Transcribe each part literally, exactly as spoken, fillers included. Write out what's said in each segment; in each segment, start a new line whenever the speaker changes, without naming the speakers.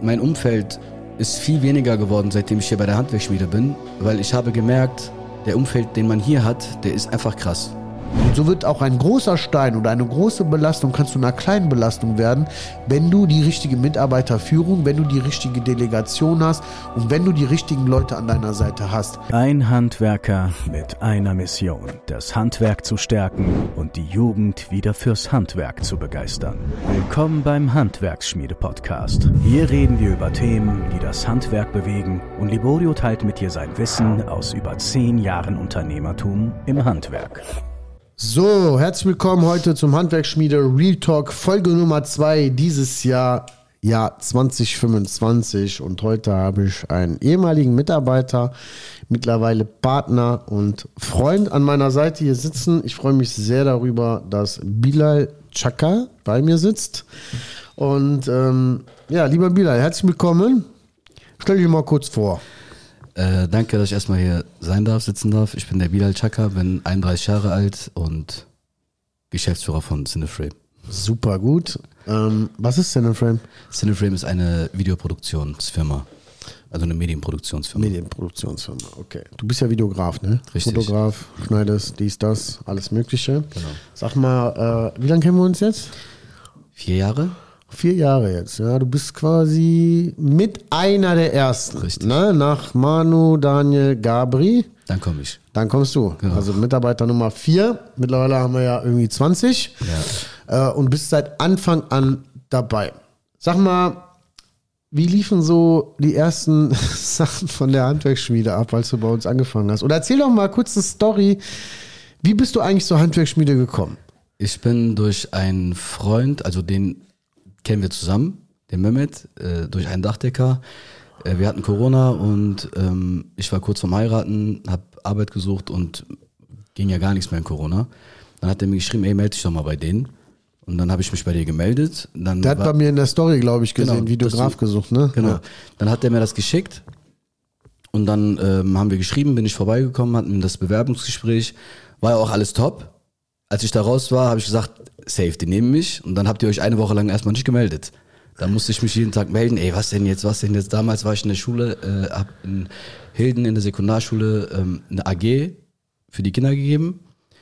mein Umfeld ist viel weniger geworden, seitdem ich hier bei der Handwerksschmiede bin, weil ich habe gemerkt, der Umfeld, den man hier hat, der ist einfach krass.
Und so wird auch ein großer Stein oder eine große Belastung kann zu einer kleinen Belastung werden, wenn du die richtige Mitarbeiterführung, wenn du die richtige Delegation hast und wenn du die richtigen Leute an deiner Seite hast.
Ein Handwerker mit einer Mission, das Handwerk zu stärken und die Jugend wieder fürs Handwerk zu begeistern. Willkommen beim Handwerksschmiede-Podcast. Hier reden wir über Themen, die das Handwerk bewegen, und Liborio teilt mit dir sein Wissen aus über zehn Jahren Unternehmertum im Handwerk.
So, herzlich willkommen heute zum Handwerksschmiede Real Talk, Folge Nummer zwei dieses Jahr, Jahr zwanzig fünfundzwanzig. Und heute habe ich einen ehemaligen Mitarbeiter, mittlerweile Partner und Freund an meiner Seite hier sitzen. Ich freue mich sehr darüber, dass Bilal Chaka bei mir sitzt. Und ähm, ja, lieber Bilal, herzlich willkommen. Stell dich mal kurz vor.
Äh, danke, dass ich erstmal hier sein darf, sitzen darf. Ich bin der Bilal Chaka, bin einunddreißig Jahre alt und Geschäftsführer von Cineframe.
Super gut. Ähm, was ist Cineframe?
Cineframe ist eine Videoproduktionsfirma, also eine Medienproduktionsfirma.
Medienproduktionsfirma, okay. Du bist ja Videograf, ne?
Richtig.
Fotograf, schneidest, dies, das, alles Mögliche.
Genau.
Sag mal, äh, wie lange kennen wir uns jetzt?
Vier Jahre?
Vier Jahre jetzt, ja. Du bist quasi mit einer der ersten.
Richtig.
Ne? Nach Manu, Daniel, Gabri.
Dann komme ich.
Dann kommst du.
Genau.
Also Mitarbeiter Nummer vier. Mittlerweile haben wir ja irgendwie zwanzig.
Ja.
Äh, und bist seit Anfang an dabei. Sag mal, wie liefen so die ersten Sachen von der Handwerksschmiede ab, als du bei uns angefangen hast? Oder erzähl doch mal kurz eine Story. Wie bist du eigentlich zur Handwerksschmiede gekommen?
Ich bin durch einen Freund, also den kennen wir zusammen, den Mehmet, äh, durch einen Dachdecker. Äh, wir hatten Corona und ähm, ich war kurz vorm Heiraten, habe Arbeit gesucht und ging ja gar nichts mehr in Corona. Dann hat er mir geschrieben, ey, melde dich doch mal bei denen. Und dann habe ich mich bei dir gemeldet. Dann
Der hat
war,
bei mir in der Story, glaube ich, gesehen,
genau,
Videograf
du,
gesucht, ne?
Genau.
Ja.
Dann hat er mir das geschickt und dann ähm, haben wir geschrieben, bin ich vorbeigekommen, hatten das Bewerbungsgespräch, war ja auch alles top. Als ich da raus war, habe ich gesagt, safe, die nehmen mich. Und dann habt ihr euch eine Woche lang erstmal nicht gemeldet. Dann musste ich mich jeden Tag melden, ey, was denn jetzt, was denn jetzt? Damals war ich in der Schule, äh, hab in Hilden in der Sekundarschule ähm, eine A G für die Kinder gegeben.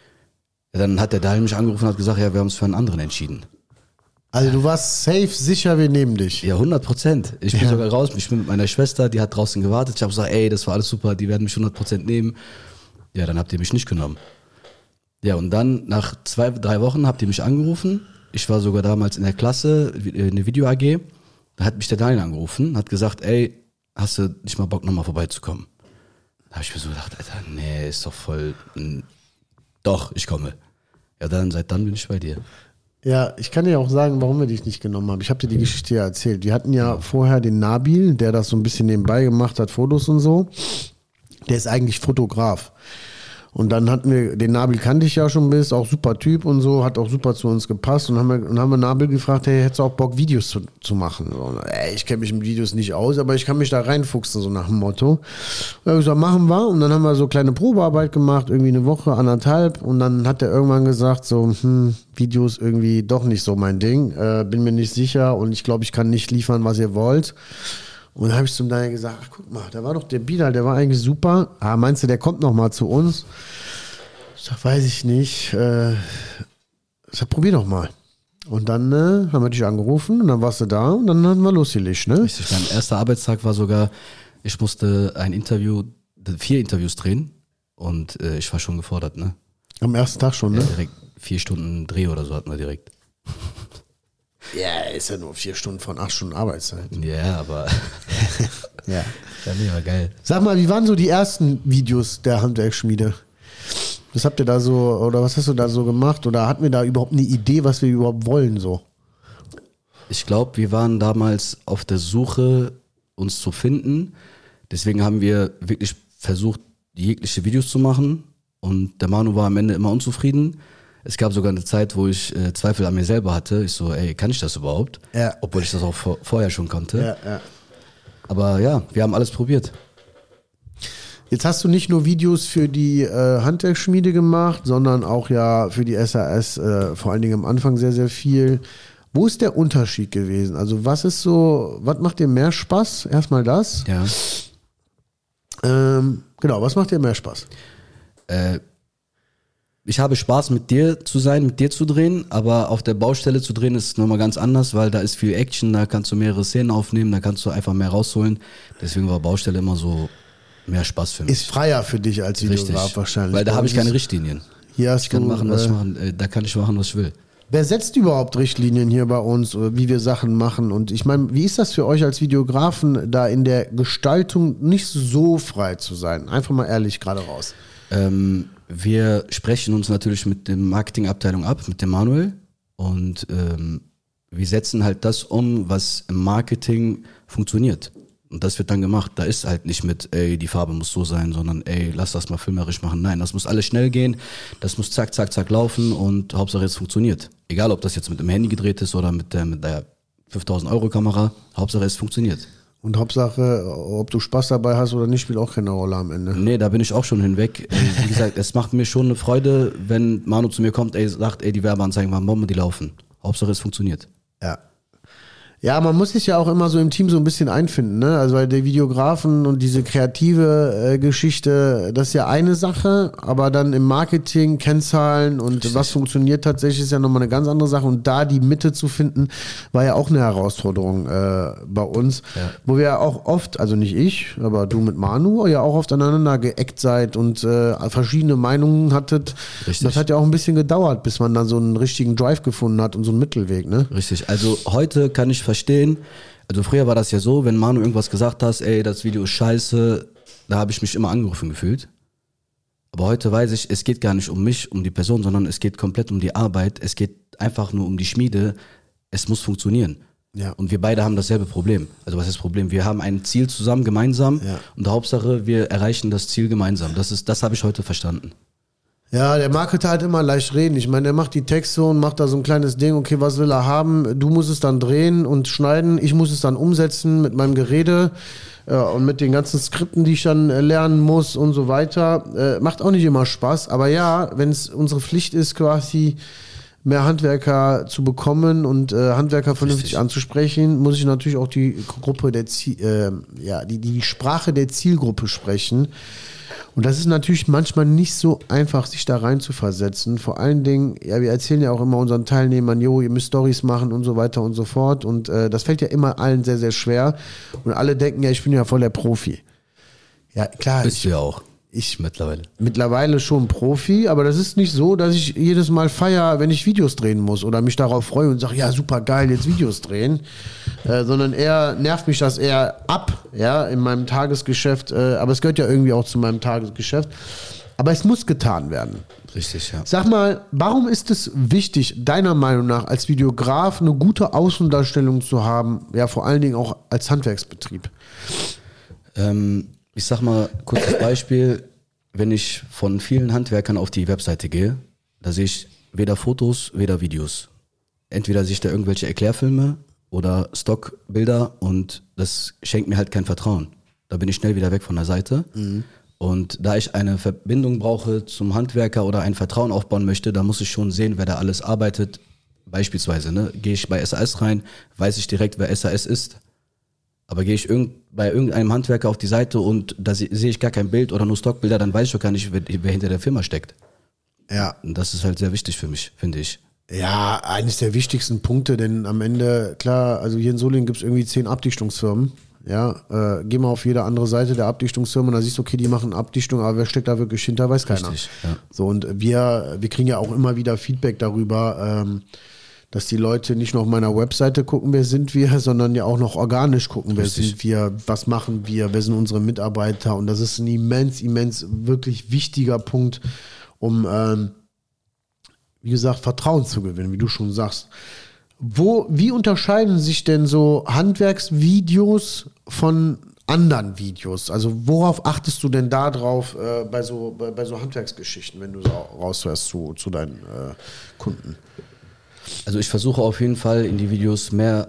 Ja, dann hat der Daniel mich angerufen und hat gesagt, ja, wir haben uns für einen anderen entschieden.
Also du warst safe, sicher, wir nehmen dich.
Ja, hundert Prozent. Ich bin
Ja.
sogar raus, ich bin mit meiner Schwester, die hat draußen gewartet. Ich habe gesagt, ey, das war alles super, die werden mich hundert Prozent nehmen. Ja, dann habt ihr mich nicht genommen. Ja, und dann nach zwei, drei Wochen habt ihr mich angerufen. Ich war sogar damals in der Klasse, in der Video-A G. Da hat mich der Daniel angerufen, hat gesagt, ey, hast du nicht mal Bock, nochmal vorbeizukommen? Da habe ich mir so gedacht, Alter, nee, ist doch voll, mh, doch, ich komme. Ja, dann, seit dann bin ich bei dir.
Ja, ich kann dir auch sagen, warum wir dich nicht genommen haben. Ich habe dir die Geschichte ja erzählt. Wir hatten ja vorher den Nabil, der das so ein bisschen nebenbei gemacht hat, Fotos und so. Der ist eigentlich Fotograf. Und dann hatten wir, den Nabil kannte ich ja schon bis, auch super Typ und so, hat auch super zu uns gepasst. Und haben wir, und haben wir Nabil gefragt, hey, hättest du auch Bock, Videos zu, zu machen? So, ey, ich kenne mich mit Videos nicht aus, aber ich kann mich da reinfuchsen, so nach dem Motto. Und ich gesagt, machen wir. Und dann haben wir so kleine Probearbeit gemacht, irgendwie eine Woche, anderthalb. Und dann hat er irgendwann gesagt, so, hm, Videos irgendwie doch nicht so mein Ding. Äh, bin mir nicht sicher und ich glaube, ich kann nicht liefern, was ihr wollt. Und dann habe ich zum Daniel gesagt, ach guck mal, da war doch der Bilal, der war eigentlich super. Ah, meinst du, der kommt noch mal zu uns? Ich sag, weiß ich nicht. Äh, ich sag, probier doch mal. Und dann äh, haben wir dich angerufen und dann warst du da und dann haben wir losgelegt, ne?
Richtig, mein erster Arbeitstag war sogar, ich musste ein Interview, vier Interviews drehen und äh, ich war schon gefordert, ne?
Am ersten Tag schon, ne?
Ja, direkt vier Stunden Dreh oder so hatten wir direkt.
Ja, ist ja nur vier Stunden von acht Stunden Arbeitszeit.
Ja, aber
Ja.
ja, nee, war geil.
Sag mal, wie waren so die ersten Videos der Handwerksschmiede? Was habt ihr da so, oder was hast du da so gemacht? Oder hatten wir da überhaupt eine Idee, was wir überhaupt wollen so?
Ich glaube, wir waren damals auf der Suche, uns zu finden. Deswegen haben wir wirklich versucht, jegliche Videos zu machen. Und der Manu war am Ende immer unzufrieden. Es gab sogar eine Zeit, wo ich äh, Zweifel an mir selber hatte. Ich so, ey, kann ich das überhaupt?
Ja.
Obwohl ich das auch vor, vorher schon konnte.
Ja, ja.
Aber ja, wir haben alles probiert.
Jetzt hast du nicht nur Videos für die äh, Handwerksschmiede gemacht, sondern auch ja für die S A S, äh, vor allen Dingen am Anfang sehr, sehr viel. Wo ist der Unterschied gewesen? Also was ist so, was macht dir mehr Spaß? Erstmal das.
Ja.
Ähm, genau, was macht dir mehr Spaß?
Äh, ich habe Spaß, mit dir zu sein, mit dir zu drehen, aber auf der Baustelle zu drehen ist nochmal ganz anders, weil da ist viel Action, da kannst du mehrere Szenen aufnehmen, da kannst du einfach mehr rausholen. Deswegen war Baustelle immer so mehr Spaß für mich.
Ist freier für dich als Videograf
Richtig,
wahrscheinlich.
weil da habe ich keine
Ist-
Richtlinien.
Hier hast
Ich kann
du,
machen, was
äh,
ich machen, äh, da kann ich machen, was ich will.
Wer setzt überhaupt Richtlinien hier bei uns, oder wie wir Sachen machen? Und ich meine, wie ist das für euch als Videografen, da in der Gestaltung nicht so frei zu sein? Einfach mal ehrlich gerade raus.
Ähm, wir sprechen uns natürlich mit der Marketingabteilung ab, mit dem Manuel. Und ähm, wir setzen halt das um, was im Marketing funktioniert. Und das wird dann gemacht. Da ist halt nicht mit, ey, die Farbe muss so sein, sondern ey, lass das mal filmerisch machen. Nein, das muss alles schnell gehen. Das muss zack, zack, zack laufen und Hauptsache es funktioniert. Egal, ob das jetzt mit dem Handy gedreht ist oder mit der, mit der fünftausend Euro Kamera. Hauptsache es funktioniert.
Und Hauptsache, ob du Spaß dabei hast oder nicht, spielt auch keine Rolle am Ende.
Nee, da bin ich auch schon hinweg. Wie gesagt, es macht mir schon eine Freude, wenn Manu zu mir kommt, ey, sagt, ey, die Werbeanzeigen waren Bombe, die laufen. Hauptsache es funktioniert.
Ja. Ja, man muss sich ja auch immer so im Team so ein bisschen einfinden, ne? Also weil der Videografen und diese kreative äh, Geschichte, das ist ja eine Sache, aber dann im Marketing, Kennzahlen und
Richtig.
was funktioniert tatsächlich, ist ja nochmal eine ganz andere Sache. Und da die Mitte zu finden, war ja auch eine Herausforderung äh, bei uns,
Ja.
wo wir ja auch oft, also nicht ich, aber du mit Manu, ja auch oft aneinander geeckt seid und äh, verschiedene Meinungen hattet.
Richtig.
Das hat ja auch ein bisschen gedauert, bis man dann so einen richtigen Drive gefunden hat und so einen Mittelweg, ne?
Richtig. Also heute kann ich verstehen, also früher war das ja so, wenn Manu irgendwas gesagt hast, ey, das Video ist scheiße, da habe ich mich immer angegriffen gefühlt. Aber heute weiß ich, es geht gar nicht um mich, um die Person, sondern es geht komplett um die Arbeit, es geht einfach nur um die Schmiede, es muss funktionieren.
Ja.
Und wir beide haben dasselbe Problem. Also was ist das Problem? Wir haben ein Ziel zusammen, gemeinsam
Ja.
und Hauptsache, wir erreichen das Ziel gemeinsam. Das ist, das habe ich heute verstanden.
Ja, der Marketer hat immer leicht reden. Ich meine, der macht die Texte und macht da so ein kleines Ding, okay, was will er haben? Du musst es dann drehen und schneiden, ich muss es dann umsetzen mit meinem Gerede äh, und mit den ganzen Skripten, die ich dann äh, lernen muss und so weiter. Äh, macht auch nicht immer Spaß, aber ja, wenn es unsere Pflicht ist, quasi mehr Handwerker zu bekommen und äh, Handwerker vernünftig
Richtig.
anzusprechen, muss ich natürlich auch die Gruppe der Ziel, äh, ja, die, die Sprache der Zielgruppe sprechen. Und das ist natürlich manchmal nicht so einfach, sich da rein zu versetzen. Vor allen Dingen, ja, wir erzählen ja auch immer unseren Teilnehmern, jo, ihr müsst Storys machen und so weiter und so fort. Und äh, das fällt ja immer allen sehr, sehr schwer. Und alle denken, ja, ich bin ja voll der Profi. Ja, klar,
Bist
ich,
du ja auch.
ich
Mittlerweile.
mittlerweile schon Profi, aber das ist nicht so, dass ich jedes Mal feiere, wenn ich Videos drehen muss oder mich darauf freue und sage, ja, super geil, jetzt Videos drehen, äh, sondern eher nervt mich das eher ab, ja, in meinem Tagesgeschäft, äh, aber es gehört ja irgendwie auch zu meinem Tagesgeschäft, aber es muss getan werden.
Richtig, ja.
Sag mal, warum ist es wichtig, deiner Meinung nach als Videograf eine gute Außendarstellung zu haben, ja, vor allen Dingen auch als Handwerksbetrieb?
Ähm, ich sag mal, kurzes Beispiel, wenn ich von vielen Handwerkern auf die Webseite gehe, da sehe ich weder Fotos, weder Videos. Entweder sehe ich da irgendwelche Erklärfilme oder Stockbilder und das schenkt mir halt kein Vertrauen. Da bin ich schnell wieder weg von der Seite. Mhm. Und da ich eine Verbindung brauche zum Handwerker oder ein Vertrauen aufbauen möchte, da muss ich schon sehen, wer da alles arbeitet. Beispielsweise, ne, gehe ich bei S A S rein, weiß ich direkt, wer S A S ist. Aber gehe ich irgend, bei irgendeinem Handwerker auf die Seite und da se- sehe ich gar kein Bild oder nur Stockbilder, dann weiß ich doch gar nicht, wer, wer hinter der Firma steckt.
Ja.
Und das ist halt sehr wichtig für mich, finde ich.
Ja, eines der wichtigsten Punkte, denn am Ende, klar, also hier in Solingen gibt es irgendwie zehn Abdichtungsfirmen. Ja, äh, geh mal auf jede andere Seite der Abdichtungsfirma und da siehst du, okay, die machen Abdichtung, aber wer steckt da wirklich hinter, weiß keiner.
Richtig, ja.
So, und wir, wir kriegen ja auch immer wieder Feedback darüber, ähm, dass die Leute nicht nur auf meiner Webseite gucken, wer sind wir, sondern ja auch noch organisch gucken, wer
Richtig.
sind wir, was machen wir, wer sind unsere Mitarbeiter. Und das ist ein immens, immens, wirklich wichtiger Punkt, um, ähm, wie gesagt, Vertrauen zu gewinnen, wie du schon sagst. Wo, wie unterscheiden sich denn so Handwerksvideos von anderen Videos? Also worauf achtest du denn da drauf äh, bei, so, bei, bei so Handwerksgeschichten, wenn du so raushörst zu, zu deinen äh, Kunden?
Also ich versuche auf jeden Fall in die Videos mehr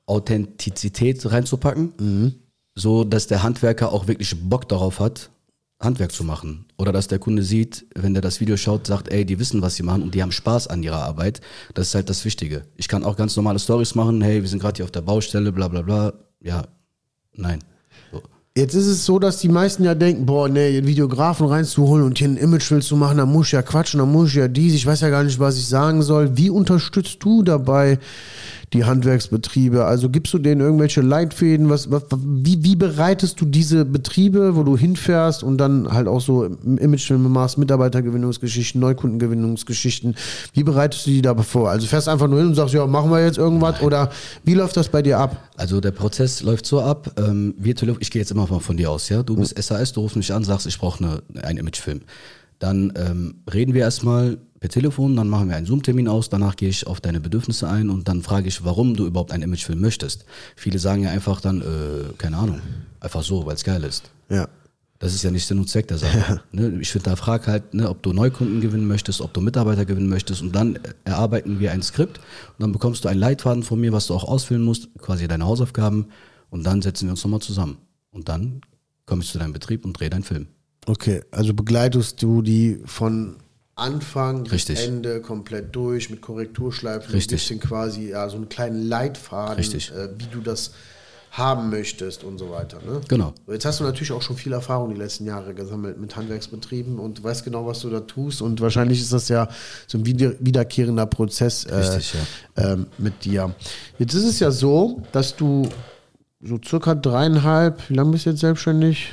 Authentizität reinzupacken, so dass der Handwerker auch wirklich Bock darauf hat, Handwerk zu machen. Oder dass der Kunde sieht, wenn der das Video schaut, sagt, ey, die wissen, was sie machen und die haben Spaß an ihrer Arbeit. Das ist halt das Wichtige. Ich kann auch ganz normale Storys machen, hey, wir sind gerade hier auf der Baustelle, bla bla bla. Ja, nein. So.
Jetzt ist es so, dass die meisten ja denken, boah, nee, einen Videografen reinzuholen und hier ein Image willst du machen, dann muss ich ja quatschen, dann muss ich ja dies, ich weiß ja gar nicht, was ich sagen soll. Wie unterstützt du dabei die Handwerksbetriebe? Also gibst du denen irgendwelche Leitfäden? Was, was, wie, wie bereitest du diese Betriebe, wo du hinfährst und dann halt auch so Imagefilme machst, Mitarbeitergewinnungsgeschichten, Neukundengewinnungsgeschichten, wie bereitest du die da vor? Also fährst einfach nur hin und sagst, ja, machen wir jetzt irgendwas? Nein. Oder wie läuft das bei dir ab?
Also der Prozess läuft so ab, ähm, wir telefon- ich gehe jetzt immer von dir aus, ja, du bist S A S, du rufst mich an, sagst, ich brauche eine, einen Imagefilm. Dann ähm, reden wir erstmal per Telefon, dann machen wir einen Zoom-Termin aus, danach gehe ich auf deine Bedürfnisse ein und dann frage ich, warum du überhaupt einen Imagefilm möchtest. Viele sagen ja einfach dann, äh, keine Ahnung, einfach so, weil es geil ist.
Ja.
Das ist ja nicht Sinn und Zweck der Sache. Ja. Ne? Ich finde, da frag halt, ne, ob du Neukunden gewinnen möchtest, ob du Mitarbeiter gewinnen möchtest und dann erarbeiten wir ein Skript und dann bekommst du einen Leitfaden von mir, was du auch ausfüllen musst, quasi deine Hausaufgaben und dann setzen wir uns nochmal zusammen. Und dann komme ich zu deinem Betrieb und drehe deinen Film.
Okay, also begleitest du die von Anfang
Richtig.
bis Ende komplett durch mit Korrekturschleifen.
Richtig.
Du gibst den quasi ja, so einen kleinen Leitfaden, äh, wie du das haben möchtest und so weiter. Ne?
Genau.
Jetzt hast du natürlich auch schon viel Erfahrung die letzten Jahre gesammelt mit Handwerksbetrieben und weißt genau, was du da tust und wahrscheinlich ist das ja so ein wieder, wiederkehrender Prozess äh,
Richtig, ja.
äh, mit dir. Jetzt ist es ja so, dass du so circa dreieinhalb, wie lange bist du jetzt selbstständig?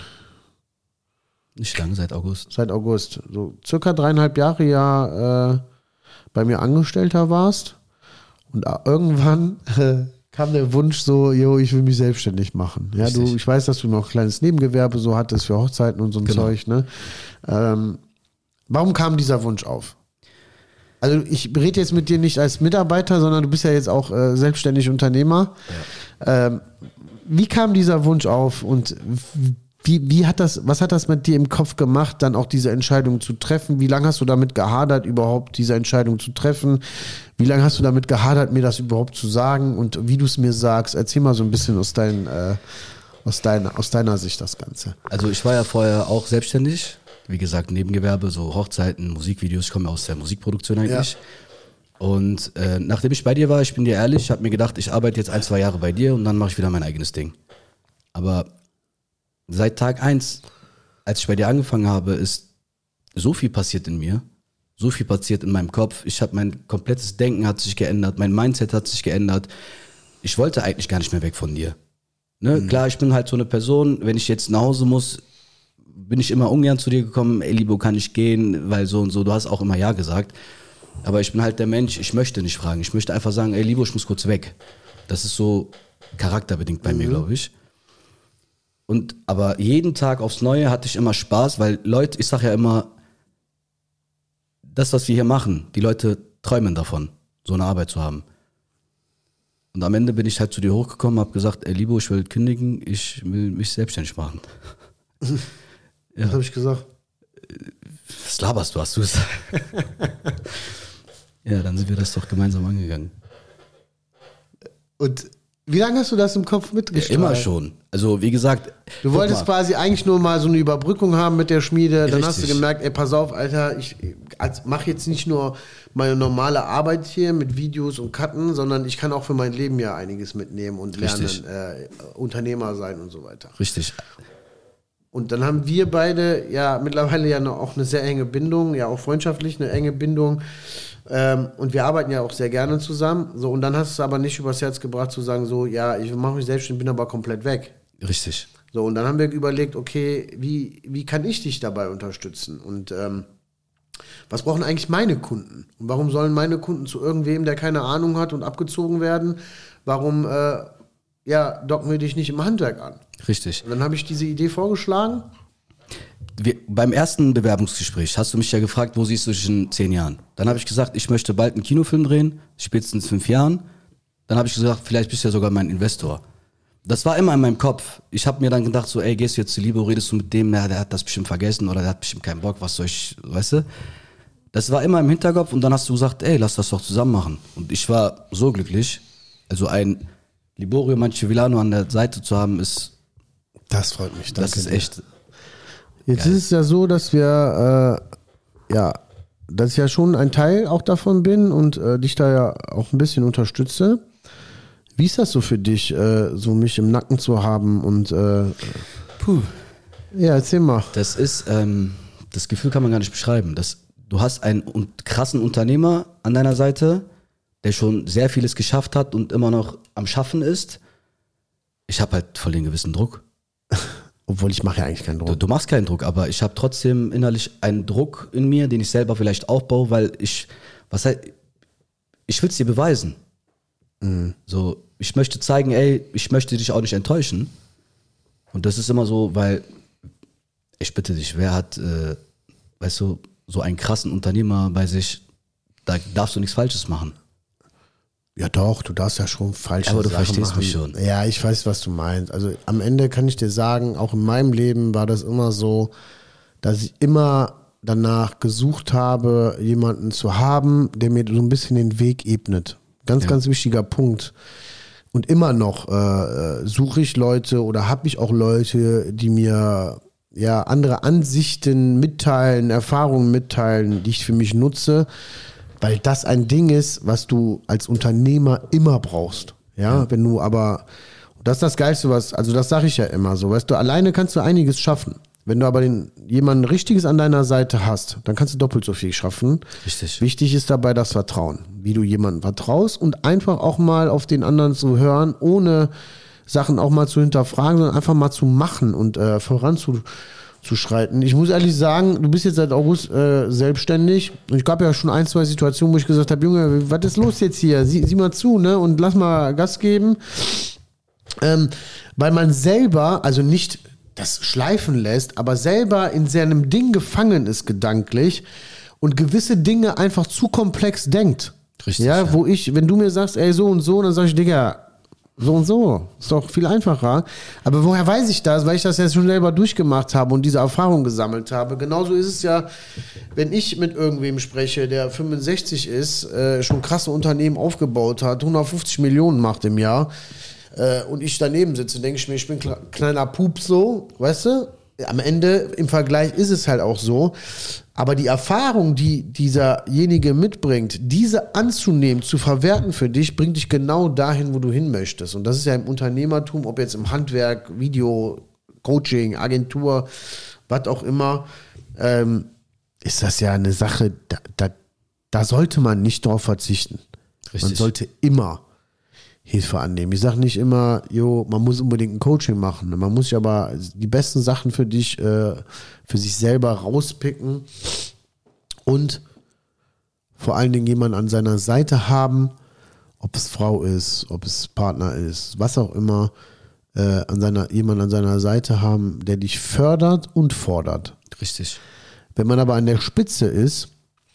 Nicht lange, seit August.
Seit August. So circa dreieinhalb Jahre ja äh, bei mir Angestellter warst. Und irgendwann äh, kam der Wunsch so, jo, ich will mich selbstständig machen. Ja, du, ich weiß, dass du noch ein kleines Nebengewerbe so hattest für Hochzeiten und so ein genau. Zeug. Ne? Ähm, warum kam dieser Wunsch auf? Also ich rede jetzt mit dir nicht als Mitarbeiter, sondern du bist ja jetzt auch äh, selbstständig Unternehmer. Ja. Ähm, wie kam dieser Wunsch auf und Wie, wie hat das, was hat das mit dir im Kopf gemacht, dann auch diese Entscheidung zu treffen? Wie lange hast du damit gehadert, überhaupt diese Entscheidung zu treffen? Wie lange hast du damit gehadert, mir das überhaupt zu sagen? Und wie du es mir sagst, erzähl mal so ein bisschen aus, dein, äh, aus, deiner, aus deiner Sicht das Ganze.
Also ich war ja vorher auch selbstständig. Wie gesagt, Nebengewerbe, so Hochzeiten, Musikvideos. Ich komme aus der Musikproduktion eigentlich. Ja. Und äh, nachdem ich bei dir war, ich bin dir ehrlich, ich habe mir gedacht, ich arbeite jetzt ein, zwei Jahre bei dir und dann mache ich wieder mein eigenes Ding. Aber seit Tag eins, als ich bei dir angefangen habe, ist so viel passiert in mir, so viel passiert in meinem Kopf. Ich habe mein komplettes Denken hat sich geändert, mein Mindset hat sich geändert. Ich wollte eigentlich gar nicht mehr weg von dir. Ne? Mhm. Klar, ich bin halt so eine Person, wenn ich jetzt nach Hause muss, bin ich immer ungern zu dir gekommen, ey Libo, kann ich gehen, weil so und so, du hast auch immer Ja gesagt. Aber ich bin halt der Mensch, ich möchte nicht fragen. Ich möchte einfach sagen, ey Libo, ich muss kurz weg. Das ist so charakterbedingt bei mhm. mir, glaube ich. Und aber jeden Tag aufs Neue hatte ich immer Spaß, weil Leute, ich sag ja immer, das, was wir hier machen, die Leute träumen davon, so eine Arbeit zu haben. Und am Ende bin ich halt zu dir hochgekommen, habe gesagt, ey Libo, ich will kündigen, ich will mich selbstständig machen.
Ja. Was habe ich gesagt?
Was laberst du, hast du es? Ja, dann sind wir das doch gemeinsam angegangen.
Und wie lange hast du das im Kopf mitgestrahlt?
Ja, immer schon. Also wie gesagt.
Du wolltest mal. quasi eigentlich nur mal so eine Überbrückung haben mit der Schmiede. Dann
Richtig.
Hast du gemerkt, ey, pass auf, Alter, ich mache jetzt nicht nur meine normale Arbeit hier mit Videos und Cutten, sondern ich kann auch für mein Leben ja einiges mitnehmen und lernen, äh, Unternehmer sein und so weiter.
Richtig.
Und dann haben wir beide ja mittlerweile ja noch auch eine sehr enge Bindung, ja auch freundschaftlich eine enge Bindung. Ähm, und wir arbeiten ja auch sehr gerne zusammen. So, und dann hast du es aber nicht übers Herz gebracht zu sagen, so, ja, ich mache mich selbstständig, bin aber komplett weg.
Richtig.
So, und dann haben wir überlegt, okay, wie, wie kann ich dich dabei unterstützen? Und ähm, was brauchen eigentlich meine Kunden? Und warum sollen meine Kunden zu irgendwem, der keine Ahnung hat und abgezogen werden? Warum äh, ja, docken wir dich nicht im Handwerk an?
Richtig.
Und dann habe ich diese Idee vorgeschlagen.
Wir, beim ersten Bewerbungsgespräch hast du mich ja gefragt, wo siehst du dich in zehn Jahren? Dann habe ich gesagt, ich möchte bald einen Kinofilm drehen, spätestens fünf Jahren. Dann habe ich gesagt, vielleicht bist du ja sogar mein Investor. Das war immer in meinem Kopf. Ich habe mir dann gedacht, so, ey, gehst du jetzt zu Libo, redest du mit dem, na, der hat das bestimmt vergessen oder der hat bestimmt keinen Bock, was soll ich, weißt du? Das war immer im Hinterkopf und dann hast du gesagt, ey, lass das doch zusammen machen. Und ich war so glücklich. Also ein Liborio Manchevillano an der Seite zu haben, ist...
Das freut mich, danke
Das ist
dir.
echt...
Jetzt
Geil.
ist es ja so, dass wir, äh, ja, dass ich ja schon ein Teil auch davon bin und äh, dich da ja auch ein bisschen unterstütze. Wie ist das so für dich, äh, so mich im Nacken zu haben und äh,
Puh.
Ja, erzähl mal.
Das ist, ähm, das Gefühl kann man gar nicht beschreiben. Das, du hast einen un- krassen Unternehmer an deiner Seite, der schon sehr vieles geschafft hat und immer noch am Schaffen ist. Ich habe halt voll den gewissen Druck.
Obwohl ich mache ja eigentlich keinen
Du,
Druck.
du machst keinen Druck, aber ich habe trotzdem innerlich einen Druck in mir, den ich selber vielleicht aufbaue, weil ich, was halt, ich will es dir beweisen.
Mhm.
So, ich möchte zeigen, ey, ich möchte dich auch nicht enttäuschen. Und das ist immer so, weil, ich bitte dich, wer hat, äh, weißt du, so einen krassen Unternehmer bei sich, da darfst du nichts Falsches machen.
Ja doch, du darfst ja schon falsche
Aber du
Sachen
verstehst
machen.
mich schon.
Ja, ich weiß, was du meinst. Also am Ende kann ich dir sagen, auch in meinem Leben war das immer so, dass ich immer danach gesucht habe, jemanden zu haben, der mir so ein bisschen den Weg ebnet. Ganz,
Ja.
ganz wichtiger Punkt. Und immer noch äh, suche ich Leute oder habe ich auch Leute, die mir ja andere Ansichten mitteilen, Erfahrungen mitteilen, die ich für mich nutze, weil das ein Ding ist, was du als Unternehmer immer brauchst. Ja, ja. Wenn du aber, das ist das Geilste, was, also das sage ich ja immer so, weißt du, alleine kannst du einiges schaffen. Wenn du aber den, jemanden Richtiges an deiner Seite hast, dann kannst du doppelt so viel schaffen.
Richtig.
Wichtig ist dabei das Vertrauen, wie du jemandem vertraust und einfach auch mal auf den anderen zu hören, ohne Sachen auch mal zu hinterfragen, sondern einfach mal zu machen und äh, voranzuschreiten. Ich muss ehrlich sagen, du bist jetzt seit August äh, selbstständig und ich gab ja schon ein, zwei Situationen, wo ich gesagt habe, Junge, was ist los jetzt hier? Sieh, sieh mal zu, ne? Und lass mal Gas geben. Ähm, weil man selber, also nicht das schleifen lässt, aber selber in seinem Ding gefangen ist gedanklich und gewisse Dinge einfach zu komplex denkt.
Richtig,
ja,
ja.
wo ich, wenn du mir sagst, ey, so und so, dann sag ich, Digga, so und so, ist doch viel einfacher. Aber woher weiß ich das? Weil ich das ja schon selber durchgemacht habe und diese Erfahrung gesammelt habe. Genauso ist es ja, wenn ich mit irgendwem spreche, der fünfundsechzig ist, äh, schon krasse Unternehmen aufgebaut hat, hundertfünfzig Millionen macht im Jahr, und ich daneben sitze, denke ich mir, ich bin ein kleiner Pup so, weißt du? Am Ende, im Vergleich ist es halt auch so. Aber die Erfahrung, die dieserjenige mitbringt, diese anzunehmen, zu verwerten für dich, bringt dich genau dahin, wo du hin möchtest. Und das ist ja im Unternehmertum, ob jetzt im Handwerk, Video, Coaching, Agentur, was auch immer, ähm, ist das ja eine Sache, da, da, da sollte man nicht drauf verzichten.
Richtig.
Man sollte immer Hilfe annehmen. Ich sage nicht immer, jo, man muss unbedingt ein Coaching machen. Man muss sich aber die besten Sachen für dich, äh, für sich selber rauspicken und vor allen Dingen jemanden an seiner Seite haben, ob es Frau ist, ob es Partner ist, was auch immer, äh, an seiner, jemanden an seiner Seite haben, der dich fördert und fordert.
Richtig.
Wenn man aber an der Spitze ist,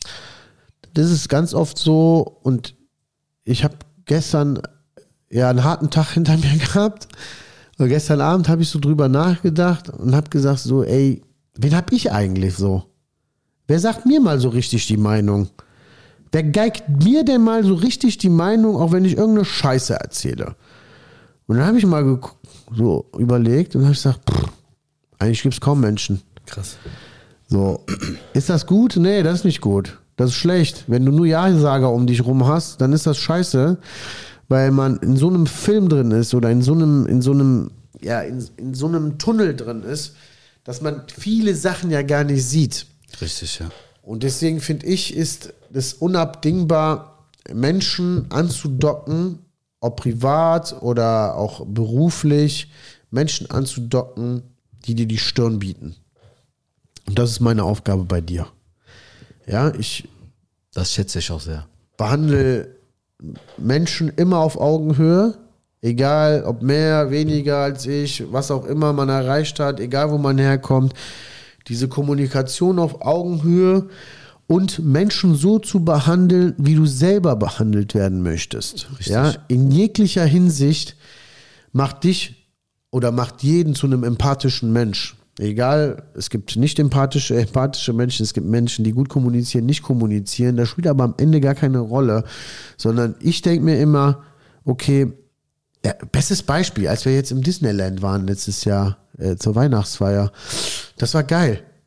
das ist ganz oft so, und ich habe gestern ja einen harten Tag hinter mir gehabt. Und gestern Abend habe ich so drüber nachgedacht und habe gesagt so, ey, wen hab ich eigentlich so? Wer sagt mir mal so richtig die Meinung? Wer geigt mir denn mal so richtig die Meinung, auch wenn ich irgendeine Scheiße erzähle? Und dann habe ich mal geguckt, so überlegt und habe gesagt, pff, eigentlich gibt es kaum Menschen.
Krass.
So, ist das gut? Nee, das ist nicht gut. Das ist schlecht. Wenn du nur Ja-Sager um dich rum hast, dann ist das scheiße, weil man in so einem Film drin ist oder in so einem, in so einem, ja, in, in so einem Tunnel drin ist, dass man viele Sachen ja gar nicht sieht.
Richtig, ja.
Und deswegen finde ich, ist es unabdingbar, Menschen anzudocken, ob privat oder auch beruflich, Menschen anzudocken, die dir die Stirn bieten. Und das ist meine Aufgabe bei dir. Ja, ich
Das schätze ich auch sehr.
behandle Menschen immer auf Augenhöhe, egal ob mehr, weniger als ich, was auch immer man erreicht hat, egal wo man herkommt. Diese Kommunikation auf Augenhöhe und Menschen so zu behandeln, wie du selber behandelt werden möchtest.
Richtig.
Ja, in jeglicher Hinsicht macht dich oder macht jeden zu einem empathischen Mensch. Egal, es gibt nicht empathische, empathische Menschen, es gibt Menschen, die gut kommunizieren, nicht kommunizieren. Das spielt aber am Ende gar keine Rolle, sondern ich denke mir immer, okay, ja, bestes Beispiel, als wir jetzt im Disneyland waren letztes Jahr äh, zur Weihnachtsfeier, das war geil.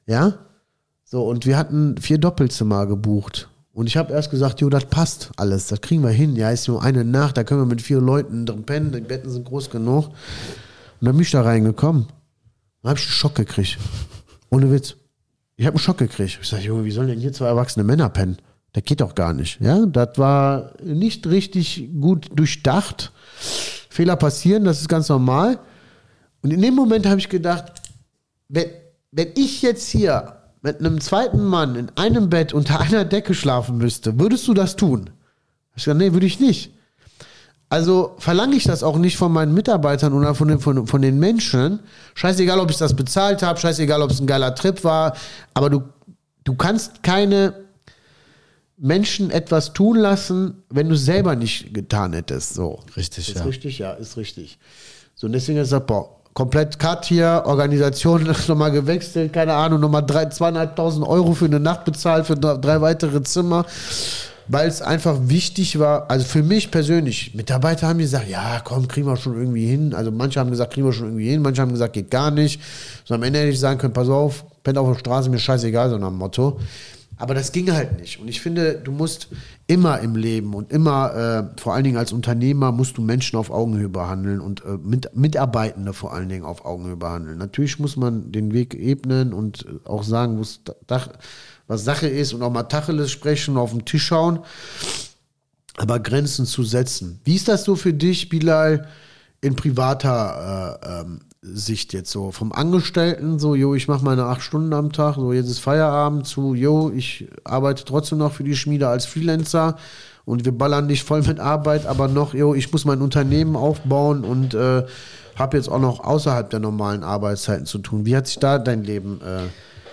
Ja? So, und wir hatten vier Doppelzimmer gebucht. Und ich habe erst gesagt, jo, das passt alles, das kriegen wir hin. Ja, ist nur eine Nacht, da können wir mit vier Leuten drin pennen, die Betten sind groß genug. Und dann bin ich da reingekommen. Dann habe ich einen Schock gekriegt. Ohne Witz. Ich habe einen Schock gekriegt. Ich sage, Junge, wie sollen denn hier zwei erwachsene Männer pennen? Das geht doch gar nicht. Ja, das war nicht richtig gut durchdacht. Fehler passieren, das ist ganz normal. Und in dem Moment habe ich gedacht, wenn, wenn ich jetzt hier mit einem zweiten Mann in einem Bett unter einer Decke schlafen müsste, würdest du das tun? Ich gesagt, nee, würde ich nicht. Also verlange ich das auch nicht von meinen Mitarbeitern oder von den, von, von den Menschen. Scheißegal, ob ich das bezahlt habe, scheißegal, ob es ein geiler Trip war, aber du, du kannst keine Menschen etwas tun lassen, wenn du es selber nicht getan hättest. So.
Richtig,
ist
ja.
Ist richtig, ja, ist richtig. So, und deswegen ist das, boah, komplett Cut hier, Organisation nochmal gewechselt, keine Ahnung, nochmal zweieinhalbtausend Euro für eine Nacht bezahlt, für drei weitere Zimmer, weil es einfach wichtig war, also für mich persönlich, Mitarbeiter haben gesagt, ja komm, kriegen wir schon irgendwie hin, also manche haben gesagt, kriegen wir schon irgendwie hin, manche haben gesagt, geht gar nicht, so am Ende hätte ich sagen können, pass auf, pennt auf der Straße, mir scheißegal, so nach dem Motto. Aber das ging halt nicht. Und ich finde, du musst immer im Leben und immer, äh, vor allen Dingen als Unternehmer, musst du Menschen auf Augenhöhe behandeln und äh, mit, Mitarbeitende vor allen Dingen auf Augenhöhe behandeln. Natürlich muss man den Weg ebnen und auch sagen, was Sache ist und auch mal Tacheles sprechen und auf den Tisch schauen, aber Grenzen zu setzen. Wie ist das so für dich, Bilal, in privater äh, ähm, Sicht jetzt so? Vom Angestellten, so, jo, ich mache meine acht Stunden am Tag, so, jetzt ist Feierabend, zu, jo, ich arbeite trotzdem noch für die Schmiede als Freelancer und wir ballern nicht voll mit Arbeit, aber noch, jo, ich muss mein Unternehmen aufbauen und äh, habe jetzt auch noch außerhalb der normalen Arbeitszeiten zu tun. Wie hat sich da dein Leben äh,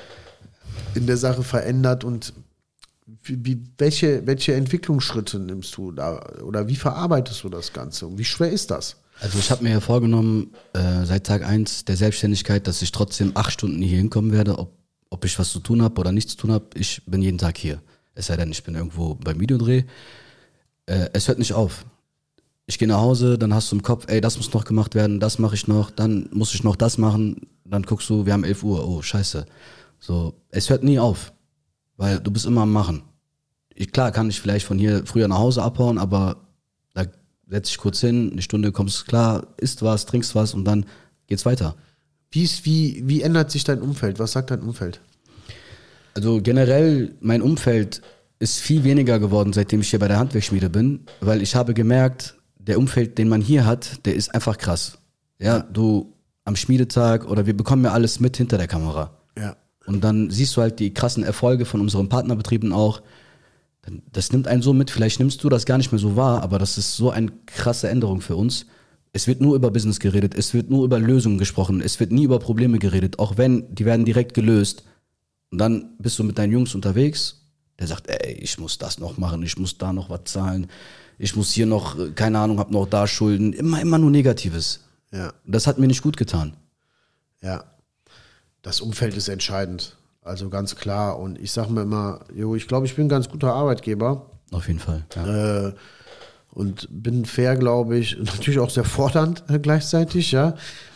in der Sache verändert und wie, welche, welche Entwicklungsschritte nimmst du da oder wie verarbeitest du das Ganze und wie schwer ist das?
Also ich habe mir ja vorgenommen, äh, seit Tag eins der Selbstständigkeit, dass ich trotzdem acht Stunden hier hinkommen werde, ob, ob ich was zu tun habe oder nichts zu tun habe. Ich bin jeden Tag hier. Es sei denn, ich bin irgendwo beim Videodreh. Äh, es hört nicht auf. Ich gehe nach Hause, dann hast du im Kopf, ey, das muss noch gemacht werden, das mache ich noch, dann muss ich noch das machen. Dann guckst du, wir haben elf Uhr, oh scheiße. So, es hört nie auf, weil du bist immer am Machen. Ich, klar kann ich vielleicht von hier früher nach Hause abhauen, aber da setz dich kurz hin, eine Stunde kommst klar, isst was, trinkst was und dann geht's weiter.
Wie, ist, wie, wie ändert sich dein Umfeld? Was sagt dein Umfeld?
Also generell, mein Umfeld ist viel weniger geworden, seitdem ich hier bei der Handwerksschmiede bin, weil ich habe gemerkt, der Umfeld, den man hier hat, der ist einfach krass. Ja, du am Schmiedetag oder wir bekommen ja alles mit hinter der Kamera.
Ja.
Und dann siehst du halt die krassen Erfolge von unseren Partnerbetrieben auch. Das nimmt einen so mit, vielleicht nimmst du das gar nicht mehr so wahr, aber das ist so eine krasse Änderung für uns. Es wird nur über Business geredet, es wird nur über Lösungen gesprochen, es wird nie über Probleme geredet, auch wenn, die werden direkt gelöst. Und dann bist du mit deinen Jungs unterwegs, der sagt, ey, ich muss das noch machen, ich muss da noch was zahlen, ich muss hier noch, keine Ahnung, hab noch da Schulden, immer, immer nur Negatives.
Ja.
Das hat mir nicht gut getan.
Ja, das Umfeld ist entscheidend. Also ganz klar. Und ich sage mir immer, jo, ich glaube, ich bin ein ganz guter Arbeitgeber.
Auf jeden Fall. Ja.
Äh, und bin fair, glaube ich. Natürlich auch sehr fordernd äh, gleichzeitig, ja.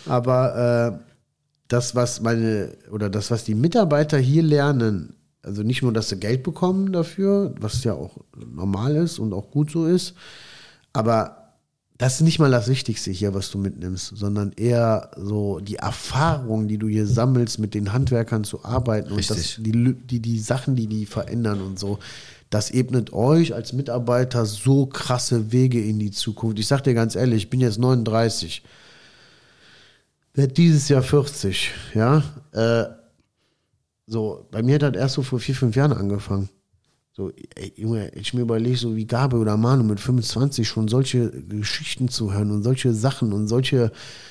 Aber äh, das, was meine, oder das, was die Mitarbeiter hier lernen, also nicht nur, dass sie Geld bekommen dafür, was ja auch normal ist und auch gut so ist, aber das ist nicht mal das Wichtigste hier, was du mitnimmst, sondern eher so die Erfahrung, die du hier sammelst, mit den Handwerkern zu arbeiten und das, die, die, die Sachen, die die verändern und so. Das ebnet euch als Mitarbeiter so krasse Wege in die Zukunft. Ich sag dir ganz ehrlich, ich bin jetzt neununddreißig, werde dieses Jahr vierzig, ja. Äh, so, bei mir hat das erst so vor vier, fünf Jahren angefangen. So, ey, Junge, ich mir überlege, so wie Gabe oder Manu mit fünfundzwanzig schon solche Geschichten zu hören und solche Sachen und solche